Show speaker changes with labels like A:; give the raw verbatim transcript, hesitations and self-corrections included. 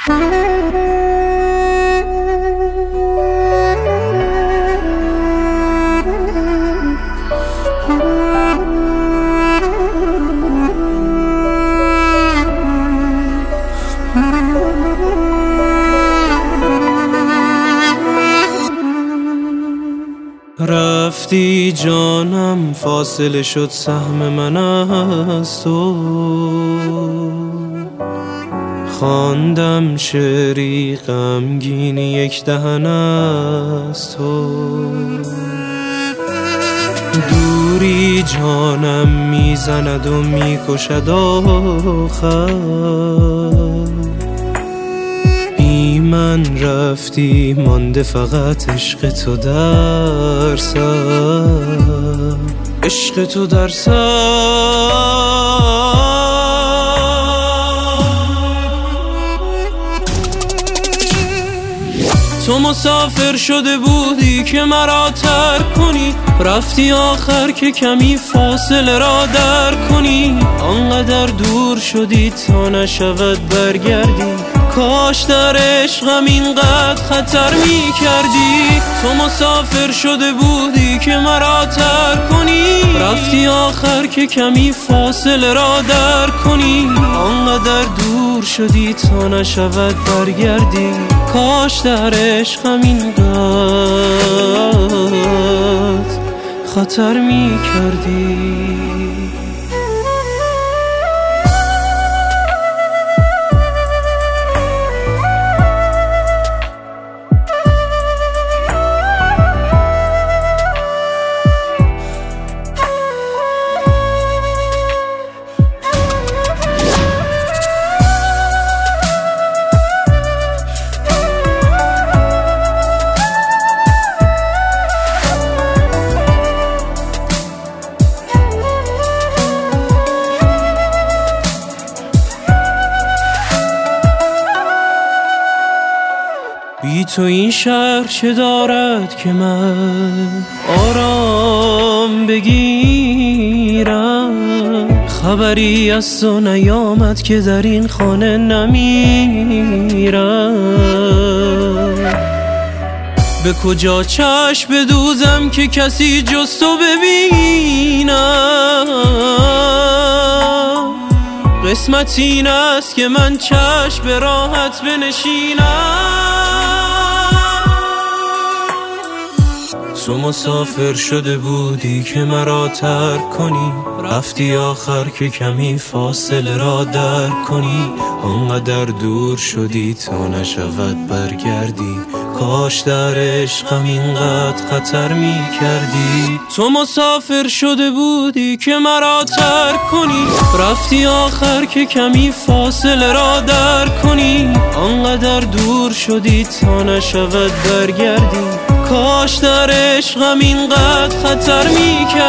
A: رفتی جانم، فاصله شد سهم من از تو. خواندم شعری غمگین یک دهن از تو. دوری جانم میزند و میکشد آخر. بی من رفتی، مانده فقط عشق تو در سر، عشق تو در سر. تو مسافر شده بودی که مرا ترک کنی، رفتی آخر که کمی فاصله را در کنی. آنقدر دور شدی تا نشود برگردی، کاش در عشقم اینقدر خطر می کردی. تو مسافر شده بودی که مرا ترک کنی، رفتی آخر که کمی فاصله را در کنی. آنقدر دور شدی تا نشود برگردی، کاش در عشقم اینقدر خطر می کردی. بی تو این شهر چه دارد که من آرام بگیرم؟ خبری از تو نیامد که در این خانه نمیرم. به کجا چشم بدوزم که کسی جز تو ببینم؟ قسمت این است که من چشم به راحت بنشینم. تو مسافر شده بودی که مرا ترک کنی، رفتی آخر که کمی فاصله را در کنی. آنقدر دور شدی تا نشود برگردی، کاش در عشقم اینقدر خطر می کردی. تو مسافر شده بودی که مرا ترک کنی، رفتی آخر که کمی فاصله را در کنی. آنقدر دور شدی تا نشود برگردی، کاش در عشقم اینقدر خطر می کردی.